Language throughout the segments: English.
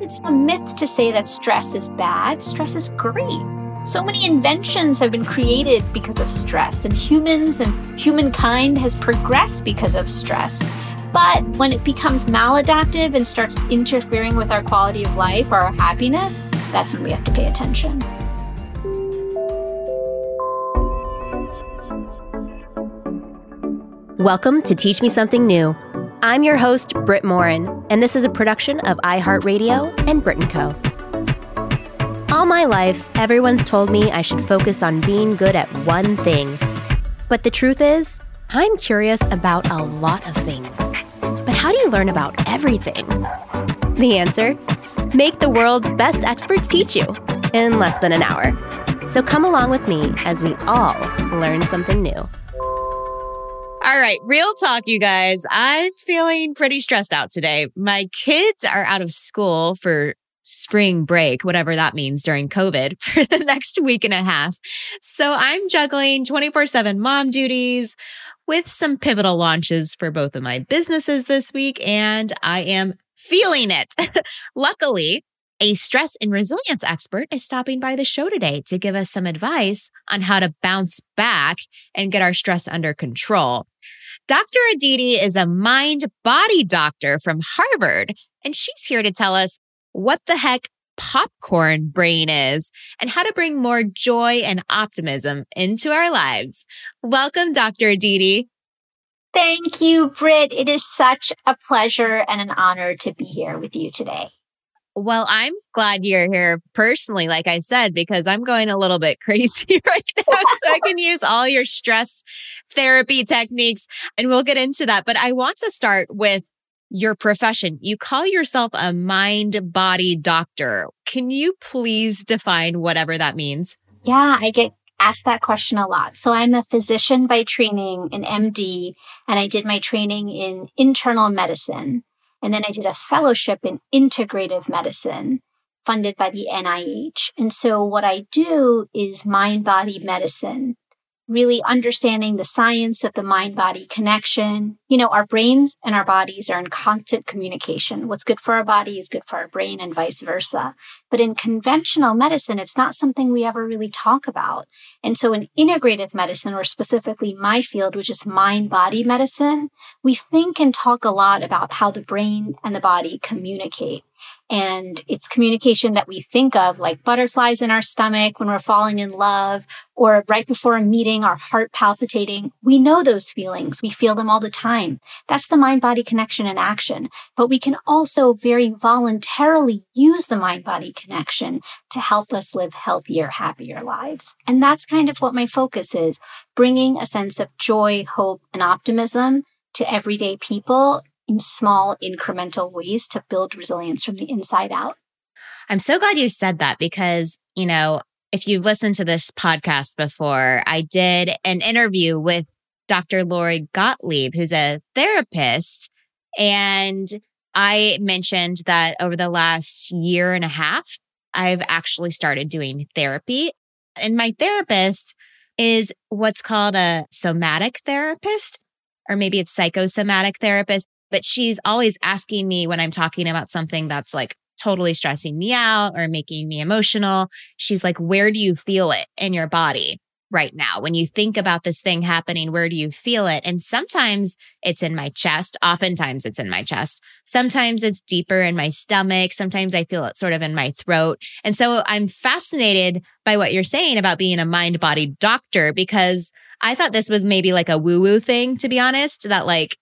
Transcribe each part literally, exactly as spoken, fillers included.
It's a myth to say that stress is bad. Stress is great. So many inventions have been created because of stress, and humans and humankind has progressed because of stress. But when it becomes maladaptive and starts interfering with our quality of life or our happiness, that's when we have to pay attention. Welcome to Teach Me Something New. I'm your host, Britt Morin, and this is a production of iHeartRadio and Brit and Co. All my life, everyone's told me I should focus on being good at one thing. But the truth is, I'm curious about a lot of things. But how do you learn about everything? The answer? Make the world's best experts teach you in less than an hour. So come along with me as we all learn something new. All right, real talk, you guys. I'm feeling pretty stressed out today. My kids are out of school for spring break, whatever that means during COVID, for the next week and a half. So I'm juggling twenty-four seven mom duties with some pivotal launches for both of my businesses this week, and I am feeling it. Luckily, a stress and resilience expert is stopping by the show today to give us some advice on how to bounce back and get our stress under control. Doctor Aditi is a mind-body doctor from Harvard, and she's here to tell us what the heck popcorn brain is and how to bring more joy and optimism into our lives. Welcome, Doctor Aditi. Thank you, Britt. It is such a pleasure and an honor to be here with you today. Well, I'm glad you're here personally, like I said, because I'm going a little bit crazy right now. So I can use all your stress therapy techniques, and we'll get into that. But I want to start with your profession. You call yourself a mind-body doctor. Can you please define whatever that means? Yeah, I get asked that question a lot. So I'm a physician by training, an M D, and I did my training in internal medicine. And then I did a fellowship in integrative medicine funded by the N I H. And so what I do is mind-body medicine, really understanding the science of the mind-body connection. You know, our brains and our bodies are in constant communication. What's good for our body is good for our brain and vice versa. But in conventional medicine, it's not something we ever really talk about. And so in integrative medicine, or specifically my field, which is mind-body medicine, we think and talk a lot about how the brain and the body communicate. And it's communication that we think of like butterflies in our stomach when we're falling in love, or right before a meeting, our heart palpitating. We know those feelings. We feel them all the time. That's the mind-body connection in action. But we can also very voluntarily use the mind-body connection to help us live healthier, happier lives. And that's kind of what my focus is, bringing a sense of joy, hope, and optimism to everyday people in small incremental ways to build resilience from the inside out. I'm so glad you said that because, you know, if you've listened to this podcast before, I did an interview with Doctor Lori Gottlieb, who's a therapist. And I mentioned that over the last year and a half, I've actually started doing therapy. And my therapist is what's called a somatic therapist, or maybe it's psychosomatic therapist. But she's always asking me when I'm talking about something that's like totally stressing me out or making me emotional. She's like, where do you feel it in your body right now? When you think about this thing happening, where do you feel it? And sometimes it's in my chest. Oftentimes it's in my chest. Sometimes it's deeper in my stomach. Sometimes I feel it sort of in my throat. And so I'm fascinated by what you're saying about being a mind-body doctor, because I thought this was maybe like a woo-woo thing, to be honest, that like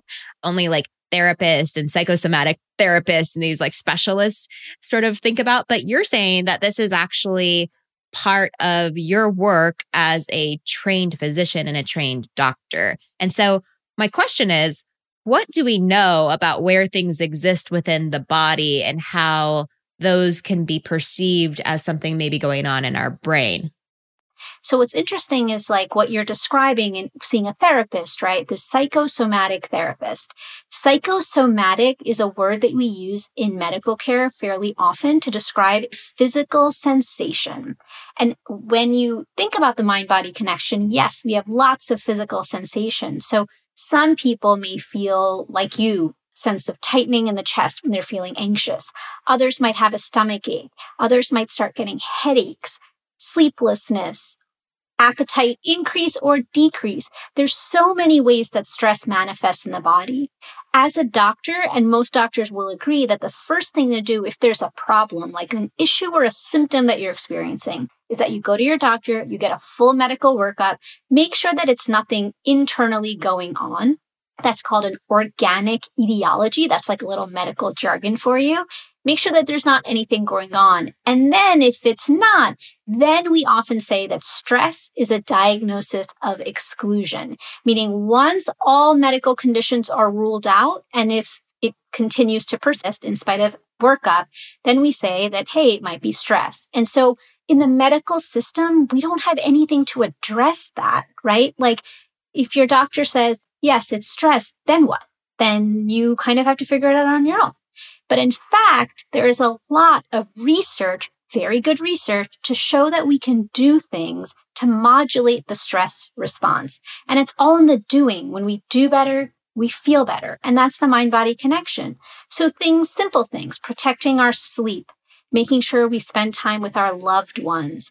only like therapists and psychosomatic therapists and these like specialists sort of think about. But you're saying that this is actually part of your work as a trained physician and a trained doctor. And so my question is, what do we know about where things exist within the body and how those can be perceived as something maybe going on in our brain? So what's interesting is like what you're describing and seeing a therapist, right? The psychosomatic therapist. Psychosomatic is a word that we use in medical care fairly often to describe physical sensation. And when you think about the mind-body connection, yes, we have lots of physical sensations. So some people may feel like you, sense of tightening in the chest when they're feeling anxious. Others might have a stomach ache. Others might start getting headaches, sleeplessness, appetite increase or decrease. There's so many ways that stress manifests in the body. As a doctor, and most doctors will agree that the first thing to do if there's a problem, like an issue or a symptom that you're experiencing, is that you go to your doctor, you get a full medical workup, make sure that it's nothing internally going on. That's called an organic etiology. That's like a little medical jargon for you. Make sure that there's not anything going on. And then if it's not, then we often say that stress is a diagnosis of exclusion, meaning once all medical conditions are ruled out, and if it continues to persist in spite of workup, then we say that, hey, it might be stress. And so in the medical system, we don't have anything to address that, right? Like if your doctor says, yes, it's stress, then what? Then you kind of have to figure it out on your own. But in fact, there is a lot of research, very good research, to show that we can do things to modulate the stress response. And it's all in the doing. When we do better, we feel better. And that's the mind-body connection. So things, simple things, protecting our sleep, making sure we spend time with our loved ones.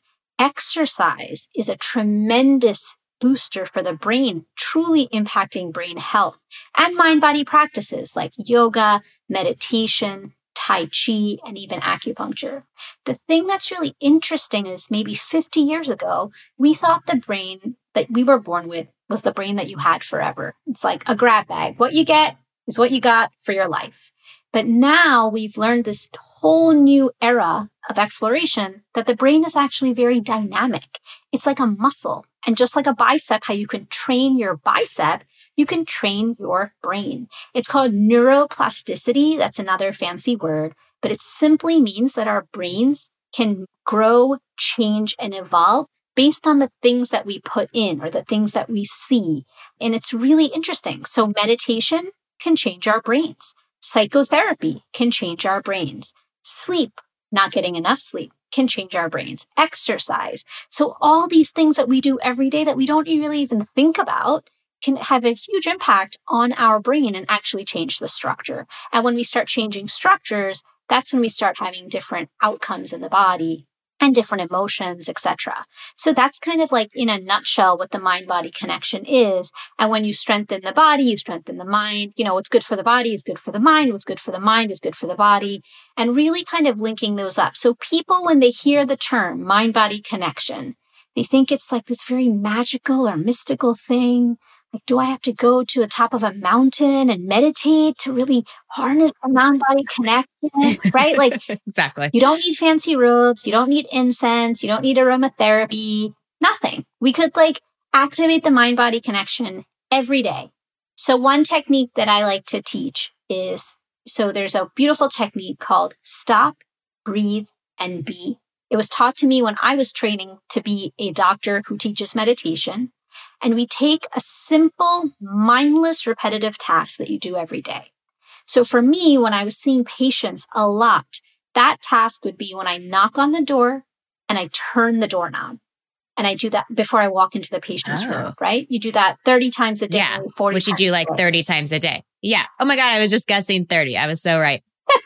Exercise is a tremendous booster for the brain, truly impacting brain health, and mind-body practices like yoga, meditation, Tai Chi, and even acupuncture. The thing that's really interesting is maybe fifty years ago, we thought the brain that we were born with was the brain that you had forever. It's like a grab bag. What you get is what you got for your life. But now we've learned this whole new era of exploration that the brain is actually very dynamic. It's like a muscle. And just like a bicep, how you can train your bicep, you can train your brain. It's called neuroplasticity. That's another fancy word, but it simply means that our brains can grow, change, and evolve based on the things that we put in or the things that we see. And it's really interesting. So meditation can change our brains. Psychotherapy can change our brains. Sleep, not getting enough sleep, can change our brains. Exercise. So all these things that we do every day that we don't really even think about can have a huge impact on our brain and actually change the structure. And when we start changing structures, that's when we start having different outcomes in the body and different emotions, et cetera. So that's kind of like in a nutshell what the mind-body connection is. And when you strengthen the body, you strengthen the mind. You know, what's good for the body is good for the mind. What's good for the mind is good for the body. And really kind of linking those up. So people, when they hear the term mind-body connection, they think it's like this very magical or mystical thing. Like, do I have to go to the top of a mountain and meditate to really harness the mind-body connection, right? Like, exactly. You don't need fancy robes. You don't need incense. You don't need aromatherapy. Nothing. We could like activate the mind-body connection every day. So one technique that I like to teach is, so there's a beautiful technique called stop, breathe, and be. It was taught to me when I was training to be a doctor who teaches meditation. And we take a simple, mindless, repetitive task that you do every day. So for me, when I was seeing patients a lot, that task would be when I knock on the door and I turn the doorknob. And I do that before I walk into the patient's oh. room, right? You do that thirty times a day, yeah, forty which you do like thirty times a day. Yeah. Oh my God, I was just guessing thirty. I was so right.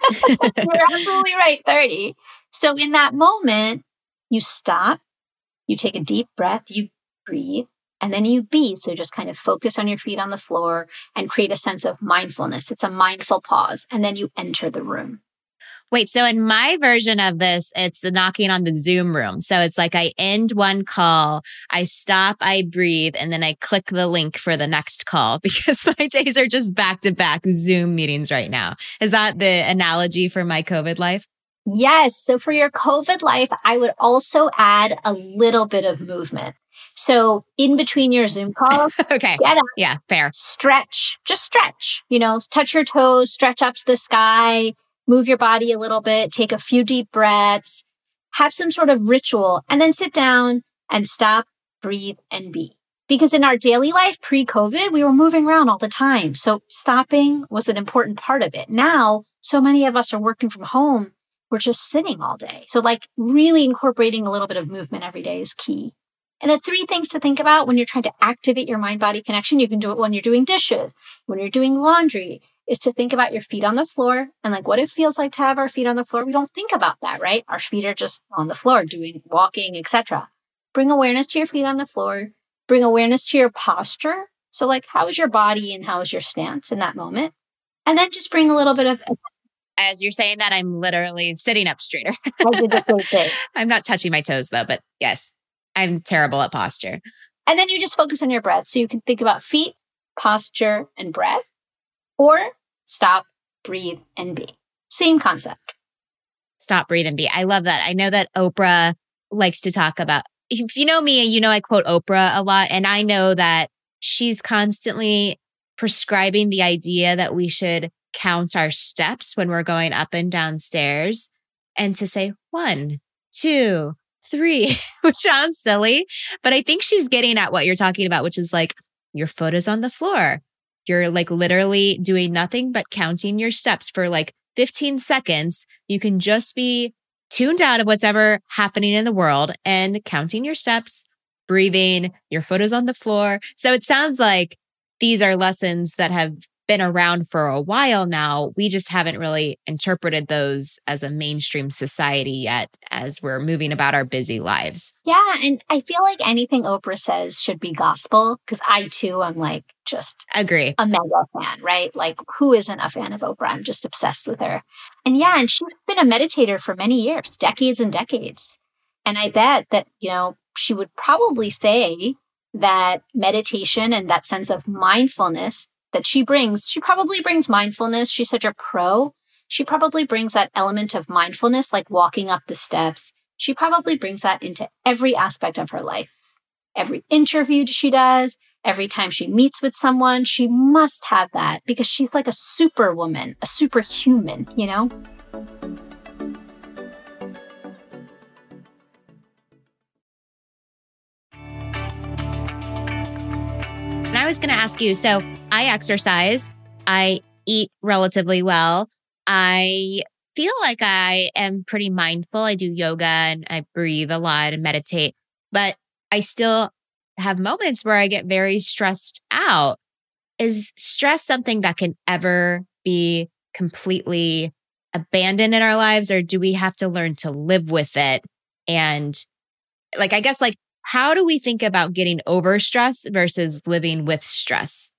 You're absolutely right, thirty. So in that moment, you stop, you take a deep breath, you breathe, and then you be. So just kind of focus on your feet on the floor and create a sense of mindfulness. It's a mindful pause. And then you enter the room. Wait, so in my version of this, it's knocking on the Zoom room. So it's like I end one call, I stop, I breathe, and then I click the link for the next call because my days are just back-to-back Zoom meetings right now. Is that the analogy for my COVID life? Yes. So for your COVID life, I would also add a little bit of movement. So in between your Zoom calls, okay. Get up, yeah, fair. Stretch, just stretch, you know, touch your toes, stretch up to the sky, move your body a little bit, take a few deep breaths, have some sort of ritual, and then sit down and stop, breathe, and be. Because in our daily life pre-COVID, we were moving around all the time. So stopping was an important part of it. Now, so many of us are working from home. We're just sitting all day. So like really incorporating a little bit of movement every day is key. And the three things to think about when you're trying to activate your mind-body connection, you can do it when you're doing dishes, when you're doing laundry, is to think about your feet on the floor and like what it feels like to have our feet on the floor. We don't think about that, right? Our feet are just on the floor doing walking, et cetera. Bring awareness to your feet on the floor. Bring awareness to your posture. So like, how is your body and how is your stance in that moment? And then just bring a little bit of... As you're saying that, I'm literally sitting up straighter. I did the same thing. I'm not touching my toes though, but yes, I'm terrible at posture. And then you just focus on your breath. So you can think about feet, posture, and breath, or stop, breathe, and be. Same concept. Stop, breathe, and be. I love that. I know that Oprah likes to talk about, if you know me, you know I quote Oprah a lot, and I know that she's constantly prescribing the idea that we should count our steps when we're going up and down stairs and to say one, two, three, which sounds silly, but I think she's getting at what you're talking about, which is like your foot is on the floor. You're like literally doing nothing but counting your steps for like fifteen seconds. You can just be tuned out of what's ever happening in the world and counting your steps, breathing, your foot is on the floor. So it sounds like these are lessons that have been around for a while now. We just haven't really interpreted those as a mainstream society yet as we're moving about our busy lives. Yeah. And I feel like anything Oprah says should be gospel because I too am like just agree a mega fan, right? Like who isn't a fan of Oprah? I'm just obsessed with her. And yeah, and she's been a meditator for many years, decades and decades. And I bet that, you know, she would probably say that meditation and that sense of mindfulness that she brings, she probably brings mindfulness. She's such a pro. She probably brings that element of mindfulness, like walking up the steps. She probably brings that into every aspect of her life. Every interview she does, every time she meets with someone, she must have that because she's like a superwoman, a superhuman, you know? And I was going to ask you, so I exercise, I eat relatively well. I feel like I am pretty mindful. I do yoga and I breathe a lot and meditate, but I still have moments where I get very stressed out. Is stress something that can ever be completely abandoned in our lives, or do we have to learn to live with it? And like, I guess like, how do we think about getting over stress versus living with stress?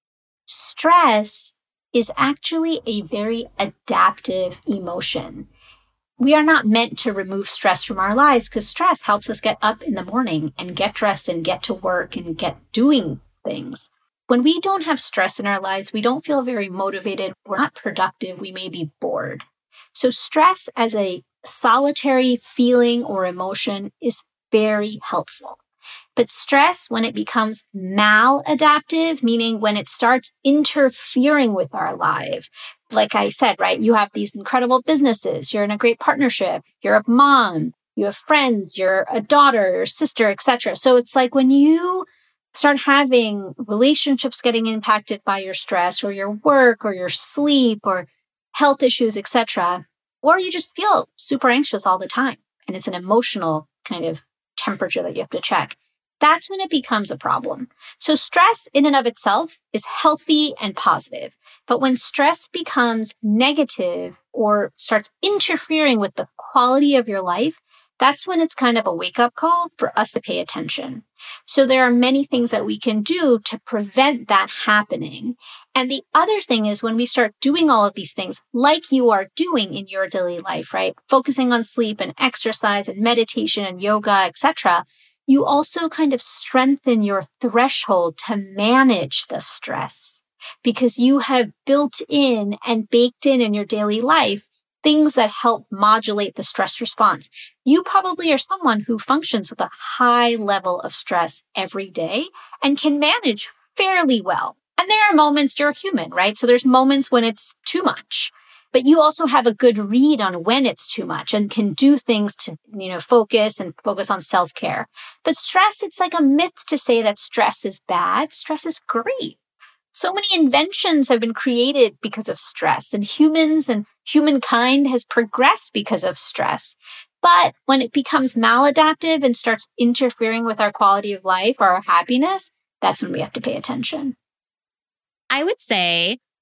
Stress is actually a very adaptive emotion. We are not meant to remove stress from our lives because stress helps us get up in the morning and get dressed and get to work and get doing things. When we don't have stress in our lives, we don't feel very motivated. We're not productive. We may be bored. So stress as a solitary feeling or emotion is very helpful. But stress, when it becomes maladaptive, meaning when it starts interfering with our life, like I said, right, you have these incredible businesses, you're in a great partnership, you're a mom, you have friends, you're a daughter or sister, et cetera. So it's like when you start having relationships getting impacted by your stress or your work or your sleep or health issues, et cetera, or you just feel super anxious all the time and it's an emotional kind of temperature that you have to check. That's when it becomes a problem. So stress in and of itself is healthy and positive. But when stress becomes negative or starts interfering with the quality of your life, that's when it's kind of a wake-up call for us to pay attention. So there are many things that we can do to prevent that happening. And the other thing is when we start doing all of these things like you are doing in your daily life, right? Focusing on sleep and exercise and meditation and yoga, et cetera, you also kind of strengthen your threshold to manage the stress because you have built in and baked in in your daily life things that help modulate the stress response. You probably are someone who functions with a high level of stress every day and can manage fairly well. And there are moments you're human, right? So there's moments when it's too much. But you also have a good read on when it's too much and can do things to, you know, focus and focus on self-care. But stress, it's like a myth to say that stress is bad. Stress is great. So many inventions have been created because of stress, and humans and humankind has progressed because of stress. But when it becomes maladaptive and starts interfering with our quality of life or our happiness, that's when we have to pay attention. I would say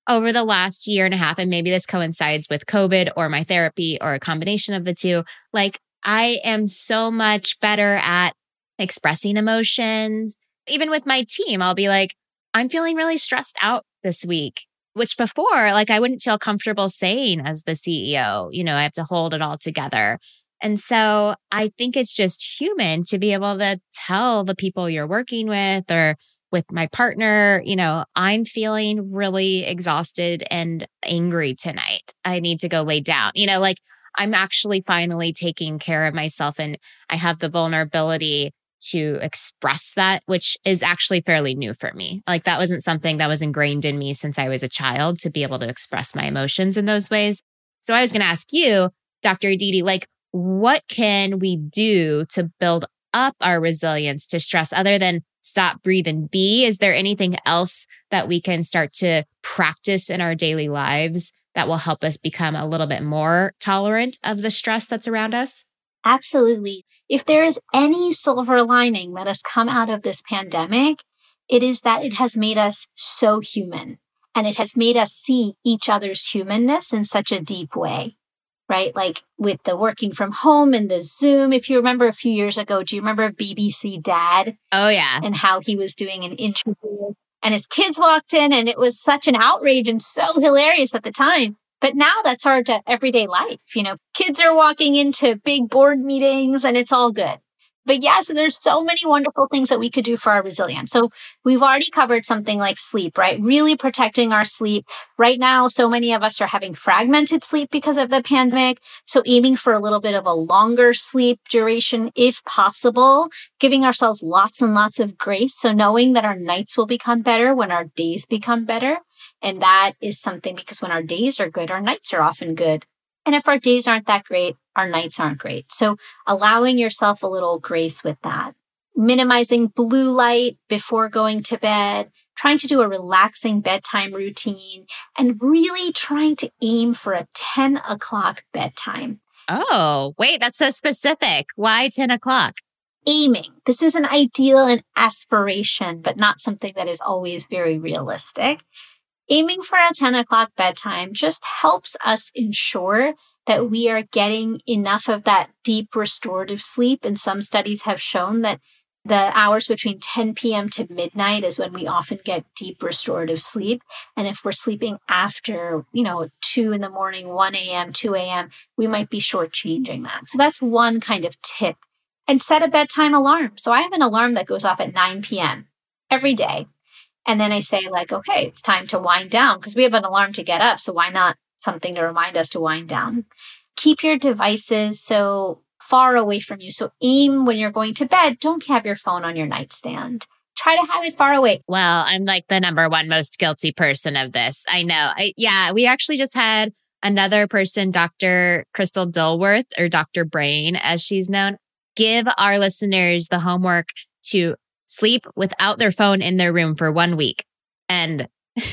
over the last year and a half, and maybe this coincides with COVID or my therapy or a combination of the two, like I am so much better at expressing emotions. Even with my team, I'll be like, I'm feeling really stressed out this week, which before, like I wouldn't feel comfortable saying as the C E O, you know, I have to hold it all together. And so I think it's just human to be able to tell the people you're working with or with my partner, you know, I'm feeling really exhausted and angry tonight. I need to go lay down. You know, like I'm actually finally taking care of myself and I have the vulnerability to express that, which is actually fairly new for me. Like that wasn't something that was ingrained in me since I was a child to be able to express my emotions in those ways. So I was going to ask you, Doctor Aditi, like, what can we do to build up our resilience to stress other than stop, breathe, and be? Is there anything else that we can start to practice in our daily lives that will help us become a little bit more tolerant of the stress that's around us? Absolutely. If there is any silver lining that has come out of this pandemic, it is that it has made us so human and it has made us see each other's humanness in such a deep way. Right? Like with the working from home and the Zoom. If you remember a few years ago, do you remember B B C Dad? Oh, yeah. And how he was doing an interview and his kids walked in and it was such an outrage and so hilarious at the time. But now that's our de- everyday life. You know, kids are walking into big board meetings and it's all good. But yeah, so there's so many wonderful things that we could do for our resilience. So we've already covered something like sleep, right? Really protecting our sleep. Right now, so many of us are having fragmented sleep because of the pandemic. So aiming for a little bit of a longer sleep duration, if possible, giving ourselves lots and lots of grace. So knowing that our nights will become better when our days become better. And that is something because when our days are good, our nights are often good. And if our days aren't that great, our nights aren't great. So allowing yourself a little grace with that. Minimizing blue light before going to bed, trying to do a relaxing bedtime routine, and really trying to aim for a ten o'clock bedtime. Oh, wait, that's so specific. Why ten o'clock? Aiming. This is an ideal and aspiration, but not something that is always very realistic. Aiming for a ten o'clock bedtime just helps us ensure that we are getting enough of that deep restorative sleep. And some studies have shown that the hours between ten p.m. to midnight is when we often get deep restorative sleep. And if we're sleeping after, you know, two in the morning, one a.m., two a.m., we might be shortchanging that. So that's one kind of tip. And set a bedtime alarm. So I have an alarm that goes off at nine p.m. every day. And then I say like, okay, it's time to wind down because we have an alarm to get up. So why not something to remind us to wind down? Keep your devices so far away from you. So aim when you're going to bed. Don't have your phone on your nightstand. Try to have it far away. Well, I'm like the number one most guilty person of this. I know. I, yeah, we actually just had another person, Doctor Crystal Dilworth, or Doctor Brain, as she's known, give our listeners the homework to sleep without their phone in their room for one week. And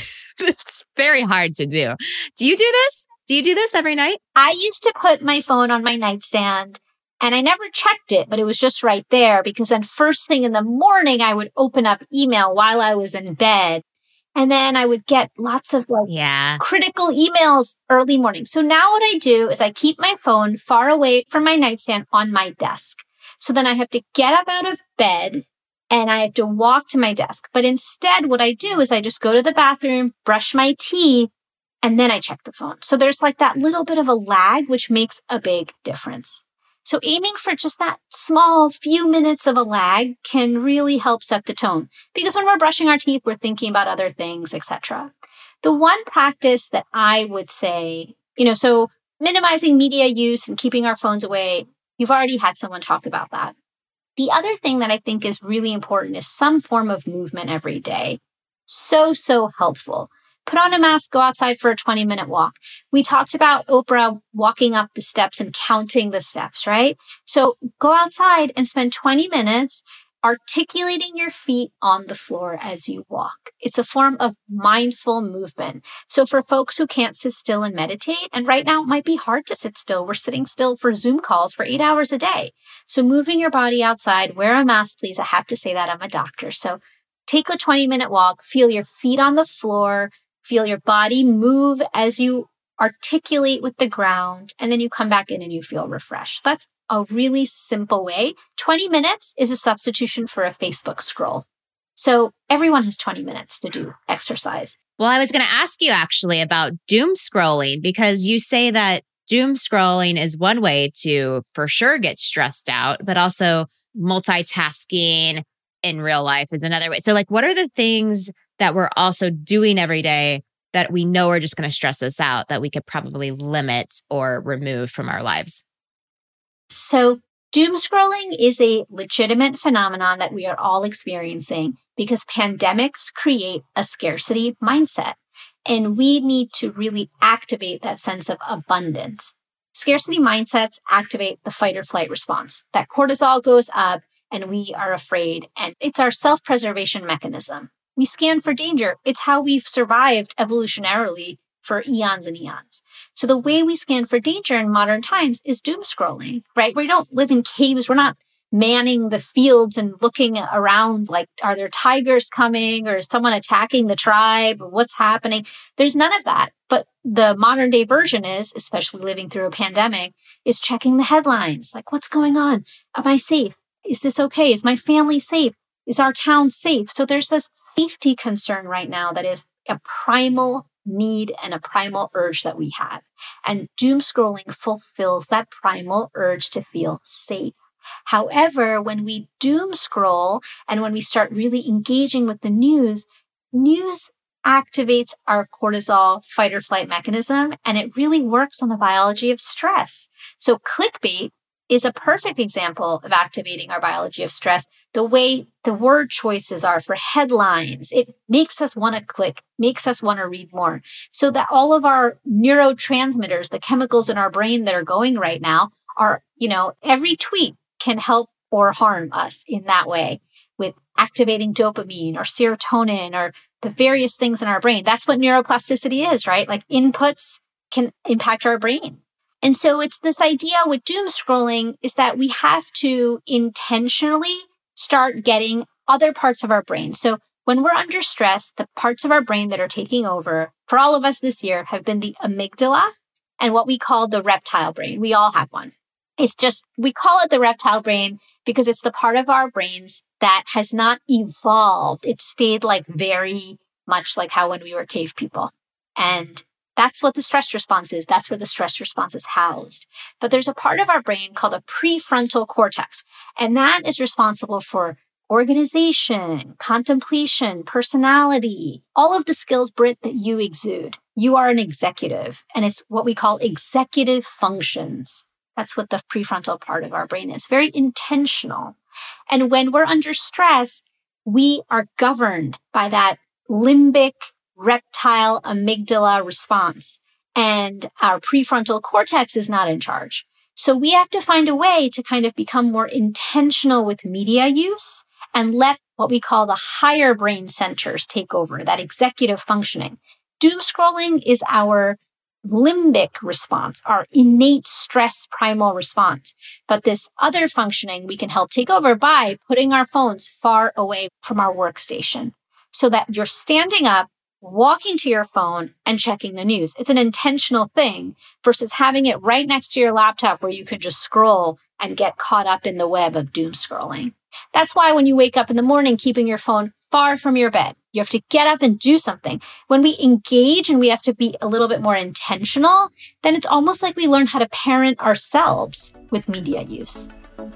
it's very hard to do. Do you do this? Do you do this every night? I used to put my phone on my nightstand and I never checked it, but it was just right there because then first thing in the morning, I would open up email while I was in bed. And then I would get lots of like yeah. critical emails early morning. So now what I do is I keep my phone far away from my nightstand on my desk. So then I have to get up out of bed and I have to walk to my desk. But instead, what I do is I just go to the bathroom, brush my teeth, and then I check the phone. So there's like that little bit of a lag, which makes a big difference. So aiming for just that small few minutes of a lag can really help set the tone. Because when we're brushing our teeth, we're thinking about other things, et cetera. The one practice that I would say, you know, so minimizing media use and keeping our phones away, you've already had someone talk about that. The other thing that I think is really important is some form of movement every day. So, so helpful. Put on a mask, go outside for a twenty minute walk. We talked about Oprah walking up the steps and counting the steps, right? So go outside and spend twenty minutes articulating your feet on the floor as you walk. It's a form of mindful movement. So for folks who can't sit still and meditate, and right now it might be hard to sit still. We're sitting still for Zoom calls for eight hours a day. So moving your body outside, wear a mask, please. I have to say that I'm a doctor. So take a twenty minute walk, feel your feet on the floor, feel your body move as you articulate with the ground, and then you come back in and you feel refreshed. That's a really simple way. twenty minutes is a substitution for a Facebook scroll. So everyone has twenty minutes to do exercise. Well, I was going to ask you actually about doom scrolling, because you say that doom scrolling is one way to for sure get stressed out, but also multitasking in real life is another way. So like, what are the things that we're also doing every day that we know are just going to stress us out that we could probably limit or remove from our lives? So doom scrolling is a legitimate phenomenon that we are all experiencing because pandemics create a scarcity mindset, and we need to really activate that sense of abundance. Scarcity mindsets activate the fight or flight response. That cortisol goes up and we are afraid, and it's our self-preservation mechanism. We scan for danger. It's how we've survived evolutionarily for eons and eons. So the way we scan for danger in modern times is doom scrolling, right? We don't live in caves. We're not manning the fields and looking around like, are there tigers coming or is someone attacking the tribe? What's happening? There's none of that. But the modern day version is, especially living through a pandemic, is checking the headlines. Like, what's going on? Am I safe? Is this okay? Is my family safe? Is our town safe? So there's this safety concern right now that is a primal need and a primal urge that we have. And doom scrolling fulfills that primal urge to feel safe. However, when we doom scroll and when we start really engaging with the news, news activates our cortisol fight or flight mechanism, and it really works on the biology of stress. So clickbait is a perfect example of activating our biology of stress. The way the word choices are for headlines, it makes us want to click, makes us want to read more. So that all of our neurotransmitters, the chemicals in our brain that are going right now are, you know, every tweet can help or harm us in that way with activating dopamine or serotonin or the various things in our brain. That's what neuroplasticity is, right? Like inputs can impact our brain. And so it's this idea with doom scrolling is that we have to intentionally start getting other parts of our brain. So when we're under stress, the parts of our brain that are taking over for all of us this year have been the amygdala and what we call the reptile brain. We all have one. It's just, we call it the reptile brain because it's the part of our brains that has not evolved. It stayed like very much like how when we were cave people. And that's what the stress response is. That's where the stress response is housed. But there's a part of our brain called a prefrontal cortex, and that is responsible for organization, contemplation, personality, all of the skills, Britt, that you exude. You are an executive, and it's what we call executive functions. That's what the prefrontal part of our brain is. Very intentional. And when we're under stress, we are governed by that limbic reptile amygdala response, and our prefrontal cortex is not in charge. So we have to find a way to kind of become more intentional with media use and let what we call the higher brain centers take over, that executive functioning. Doom scrolling is our limbic response, our innate stress primal response. But this other functioning we can help take over by putting our phones far away from our workstation so that you're standing up, walking to your phone and checking the news. It's an intentional thing versus having it right next to your laptop where you can just scroll and get caught up in the web of doom scrolling. That's why when you wake up in the morning, keeping your phone far from your bed, you have to get up and do something. When we engage and we have to be a little bit more intentional, then it's almost like we learn how to parent ourselves with media use.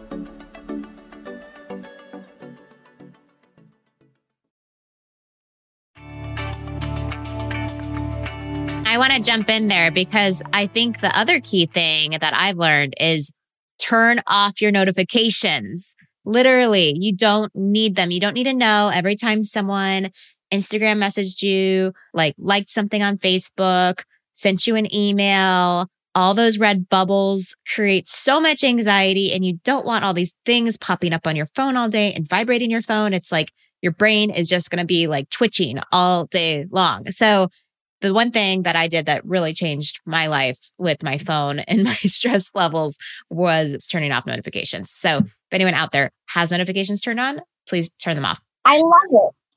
I want to jump in there because I think the other key thing that I've learned is turn off your notifications. Literally, you don't need them. You don't need to know every time someone Instagram messaged you, like liked something on Facebook, sent you an email. All those red bubbles create so much anxiety, and you don't want all these things popping up on your phone all day and vibrating your phone. It's like your brain is just going to be like twitching all day long. So the one thing that I did that really changed my life with my phone and my stress levels was turning off notifications. So if anyone out there has notifications turned on, please turn them off. I love it.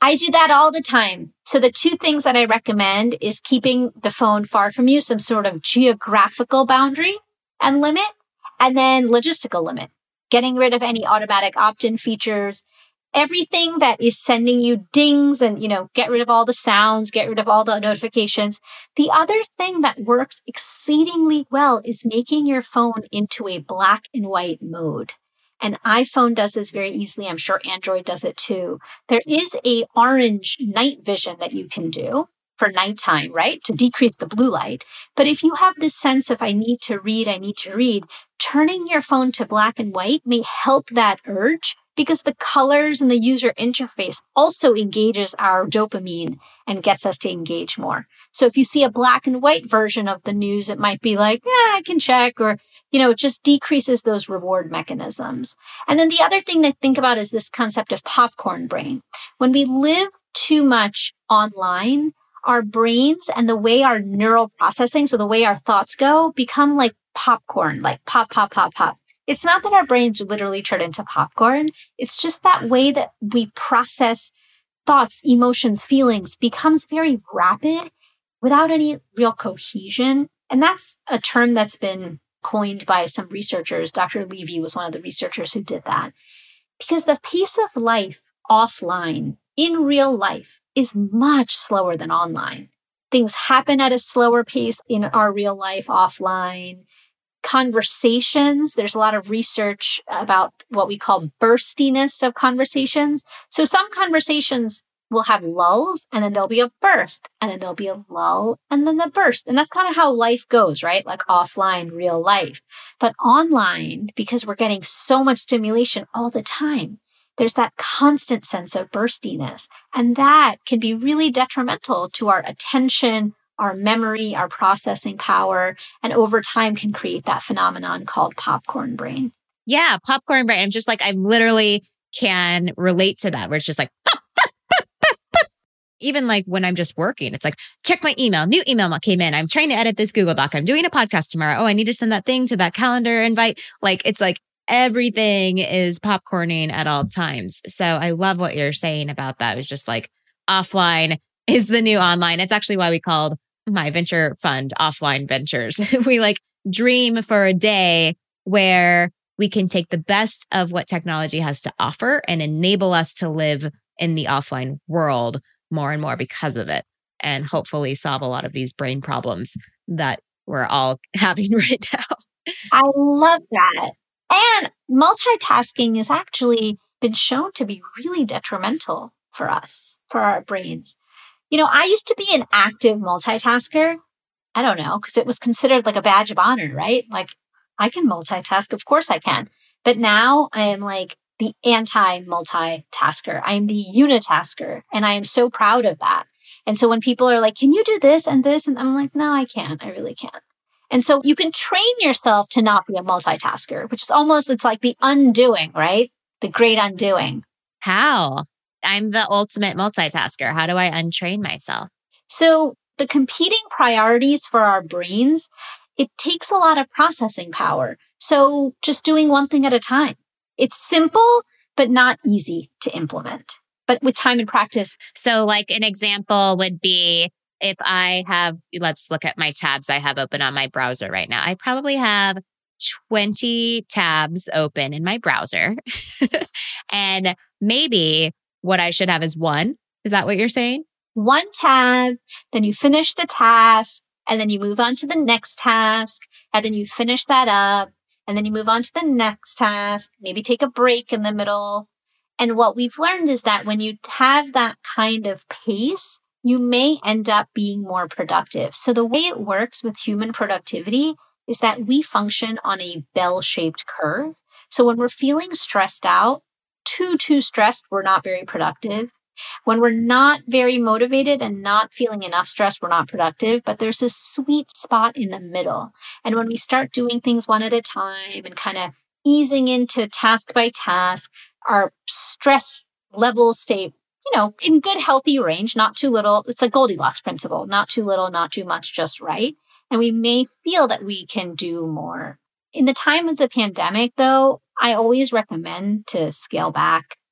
I do that all the time. So the two things that I recommend is keeping the phone far from you, some sort of geographical boundary and limit, and then logistical limit, getting rid of any automatic opt-in features, everything that is sending you dings and, you know, get rid of all the sounds, get rid of all the notifications. The other thing that works exceedingly well is making your phone into a black and white mode. And iPhone does this very easily. I'm sure Android does it too. There is a orange night vision that you can do for nighttime, right? To decrease the blue light. But if you have this sense of I need to read, I need to read, turning your phone to black and white may help that urge because the colors and the user interface also engages our dopamine and gets us to engage more. So if you see a black and white version of the news, it might be like, yeah, I can check, or, you know, it just decreases those reward mechanisms. And then the other thing to think about is this concept of popcorn brain. When we live too much online, our brains and the way our neural processing, so the way our thoughts go, become like popcorn, like pop, pop, pop, pop. It's not that our brains literally turn into popcorn. It's just that way that we process thoughts, emotions, feelings becomes very rapid without any real cohesion. And that's a term that's been coined by some researchers. Doctor Levy was one of the researchers who did that. Because the pace of life offline, in real life, is much slower than online. Things happen at a slower pace in our real life offline. Conversations, there's a lot of research about what we call burstiness of conversations. So some conversations will have lulls, and then there'll be a burst, and then there'll be a lull, and then the burst. And that's kind of how life goes, right? Like offline, real life. But online, because we're getting so much stimulation all the time, there's that constant sense of burstiness. And that can be really detrimental to our attention, our memory, our processing power, and over time can create that phenomenon called popcorn brain. Yeah, popcorn brain. I'm just like, I literally can relate to that, where it's just like, pop, pop, pop, pop, pop. Even like when I'm just working, it's like, check my email, new email came in. I'm trying to edit this Google Doc. I'm doing a podcast tomorrow. Oh, I need to send that thing to that calendar invite. Like, it's like everything is popcorning at all times. So I love what you're saying about that. It's just like offline is the new online. It's actually why we called my venture fund Offline Ventures. We like dream for a day where we can take the best of what technology has to offer and enable us to live in the offline world more and more because of it, and hopefully solve a lot of these brain problems that we're all having right now. I love that. And multitasking has actually been shown to be really detrimental for us, for our brains. You know, I used to be an active multitasker. I don't know, because it was considered like a badge of honor, right? Like, I can multitask. Of course I can. But now I am like the anti-multitasker. I am the unitasker. And I am so proud of that. And so when people are like, can you do this and this? And I'm like, no, I can't. I really can't. And so you can train yourself to not be a multitasker, which is almost, it's like the undoing, right? The great undoing. How? I'm the ultimate multitasker. How do I untrain myself? So the competing priorities for our brains, it takes a lot of processing power. So just doing one thing at a time. It's simple, but not easy to implement. But with time and practice. So like an example would be if I have, let's look at my tabs I have open on my browser right now. I probably have twenty tabs open in my browser. And maybe what I should have is one. Is that what you're saying? One tab, then you finish the task, and then you move on to the next task, and then you finish that up, and then you move on to the next task, maybe take a break in the middle. And what we've learned is that when you have that kind of pace, you may end up being more productive. So the way it works with human productivity is that we function on a bell-shaped curve. So when we're feeling stressed out, too, too stressed, we're not very productive. When we're not very motivated and not feeling enough stress, we're not productive. But there's this sweet spot in the middle. And when we start doing things one at a time and kind of easing into task by task, our stress levels stay, you know, in good, healthy range, not too little. It's like Goldilocks principle, not too little, not too much, just right. And we may feel that we can do more. In the time of the pandemic, though, I always recommend to scale back.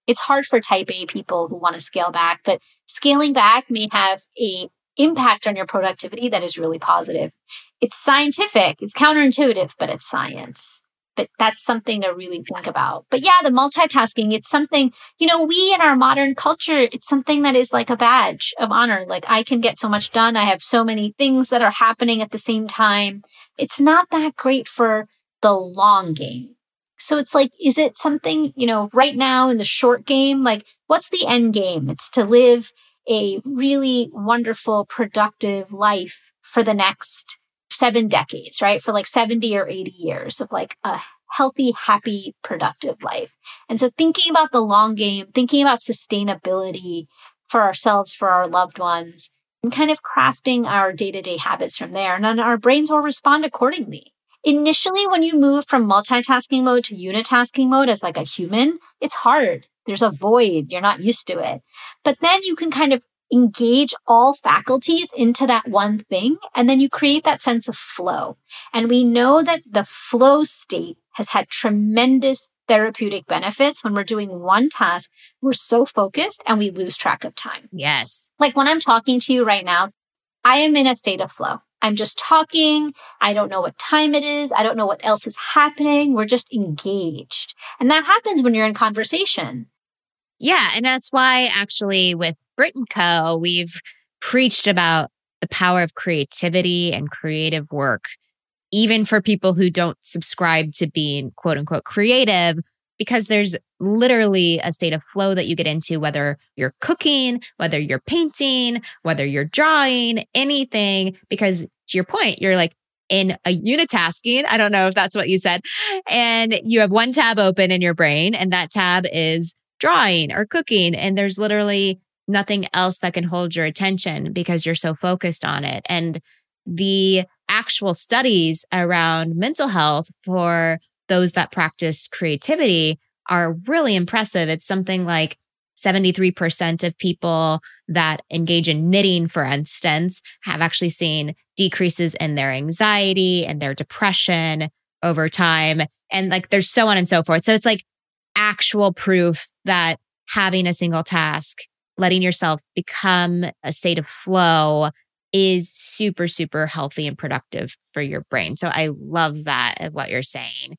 It's hard for type A people who want to scale back, but scaling back may have a impact on your productivity that is really positive. It's scientific, it's counterintuitive, but it's science. But that's something to really think about. But yeah, the multitasking, it's something, you know, we in our modern culture, it's something that is like a badge of honor. Like I can get so much done. I have so many things that are happening at the same time. It's not that great for the long game. So it's like, is it something, you know, right now in the short game, like what's the end game? It's to live a really wonderful, productive life for the next seven decades, right? For like seventy or eighty years of like a healthy, happy, productive life. And so thinking about the long game, thinking about sustainability for ourselves, for our loved ones, and kind of crafting our day-to-day habits from there. And then our brains will respond accordingly. Initially, when you move from multitasking mode to unitasking mode as like a human, it's hard. There's a void. You're not used to it. But then you can kind of engage all faculties into that one thing, and then you create that sense of flow. And we know that the flow state has had tremendous therapeutic benefits. When we're doing one task, we're so focused and we lose track of time. Yes. Like when I'm talking to you right now, I am in a state of flow. I'm just talking. I don't know what time it is. I don't know what else is happening. We're just engaged. And that happens when you're in conversation. Yeah. And that's why actually with Brit and Co, we've preached about the power of creativity and creative work, even for people who don't subscribe to being quote unquote creative, because there's literally a state of flow that you get into, whether you're cooking, whether you're painting, whether you're drawing, anything, because to your point, you're like in a unitasking. I don't know if that's what you said. And you have one tab open in your brain, and that tab is drawing or cooking. And there's literally nothing else that can hold your attention because you're so focused on it. And the actual studies around mental health for those that practice creativity are really impressive. It's something like seventy-three percent of people that engage in knitting, for instance, have actually seen decreases in their anxiety and their depression over time. And like there's so on and so forth. So it's like actual proof that having a single task, letting yourself become a state of flow is super, super healthy and productive for your brain. So I love that of what you're saying.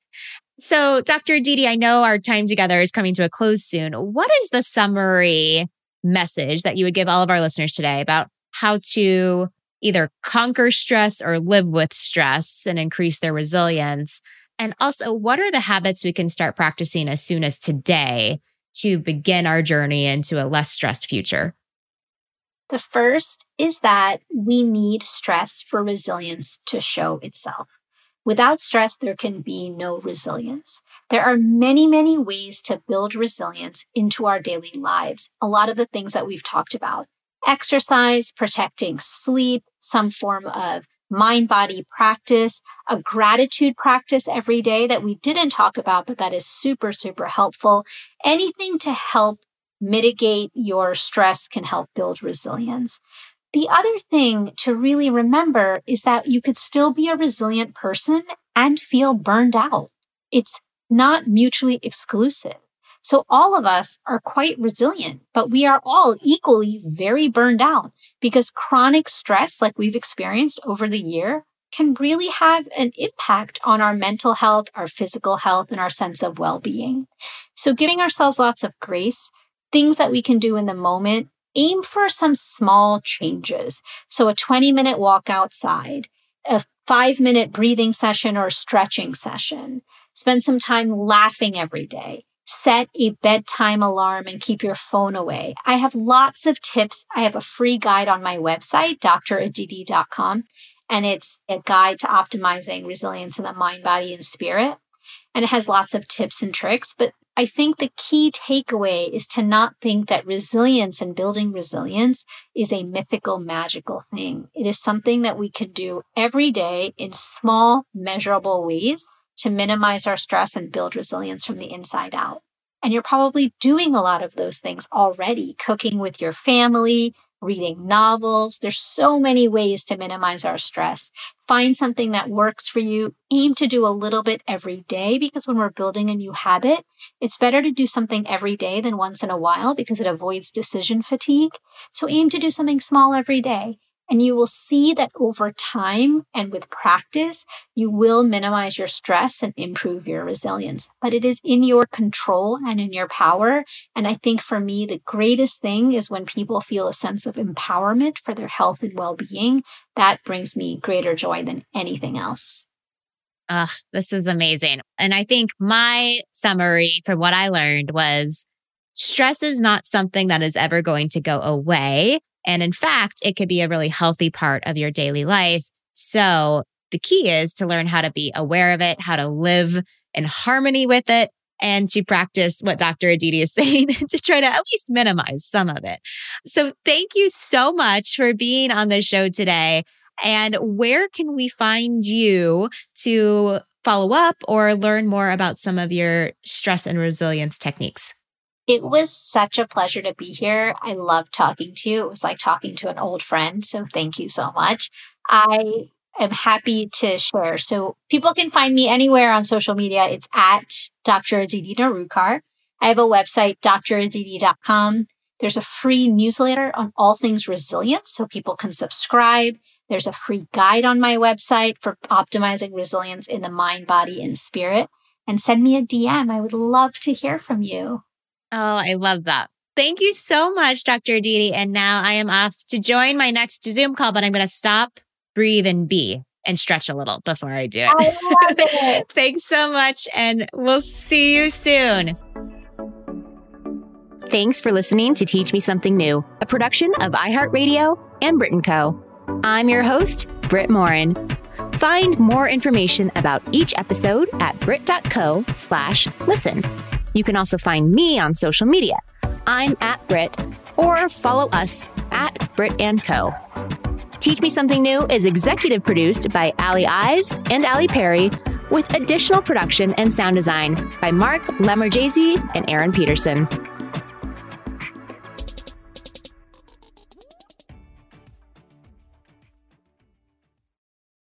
So Doctor Aditi, I know our time together is coming to a close soon. What is the summary message that you would give all of our listeners today about how to either conquer stress or live with stress and increase their resilience? And also, what are the habits we can start practicing as soon as today to begin our journey into a less stressed future? The first is that we need stress for resilience to show itself. Without stress, there can be no resilience. There are many, many ways to build resilience into our daily lives. A lot of the things that we've talked about: exercise, protecting sleep, some form of mind-body practice, a gratitude practice every day that we didn't talk about, but that is super, super helpful. Anything to help mitigate your stress can help build resilience. The other thing to really remember is that you could still be a resilient person and feel burned out. It's not mutually exclusive. So all of us are quite resilient, but we are all equally very burned out because chronic stress, like we've experienced over the year, can really have an impact on our mental health, our physical health, and our sense of well-being. So giving ourselves lots of grace, things that we can do in the moment, aim for some small changes. So a twenty minute walk outside, a five minute breathing session or stretching session, spend some time laughing every day, set a bedtime alarm and keep your phone away. I have lots of tips. I have a free guide on my website, D R aditi dot com, and it's a guide to optimizing resilience in the mind, body, and spirit. And it has lots of tips and tricks, but I think the key takeaway is to not think that resilience and building resilience is a mythical, magical thing. It is something that we can do every day in small, measurable ways to minimize our stress and build resilience from the inside out. And you're probably doing a lot of those things already, cooking with your family, reading novels. There's so many ways to minimize our stress. Find something that works for you. Aim to do a little bit every day, because when we're building a new habit, it's better to do something every day than once in a while because it avoids decision fatigue. So aim to do something small every day. And you will see that over time and with practice, you will minimize your stress and improve your resilience. But it is in your control and in your power. And I think for me, the greatest thing is when people feel a sense of empowerment for their health and well-being. That brings me greater joy than anything else. Ah, this is amazing. And I think my summary from what I learned was stress is not something that is ever going to go away. And in fact, it could be a really healthy part of your daily life. So the key is to learn how to be aware of it, how to live in harmony with it, and to practice what Doctor Aditi is saying to try to at least minimize some of it. So thank you so much for being on the show today. And where can we find you to follow up or learn more about some of your stress and resilience techniques? It was such a pleasure to be here. I love talking to you. It was like talking to an old friend. So thank you so much. I am happy to share. So people can find me anywhere on social media. It's at Doctor Aditi Nerurkar. I have a website, D R aditi dot com. There's a free newsletter on all things resilience, so people can subscribe. There's a free guide on my website for optimizing resilience in the mind, body, and spirit. And send me a D M. I would love to hear from you. Oh, I love that. Thank you so much, Doctor Aditi. And now I am off to join my next Zoom call, but I'm going to stop, breathe, and be, and stretch a little before I do it. I love it. Thanks so much, and we'll see you soon. Thanks for listening to Teach Me Something New, a production of iHeartRadio and Brit and Co. I'm your host, Britt Morin. Find more information about each episode at brit.co slash listen. You can also find me on social media. I'm at Brit, or follow us at Brit and Co. Teach Me Something New is executive produced by Ali Ives and Ali Perry, with additional production and sound design by Mark Lemmerjazy and Aaron Peterson.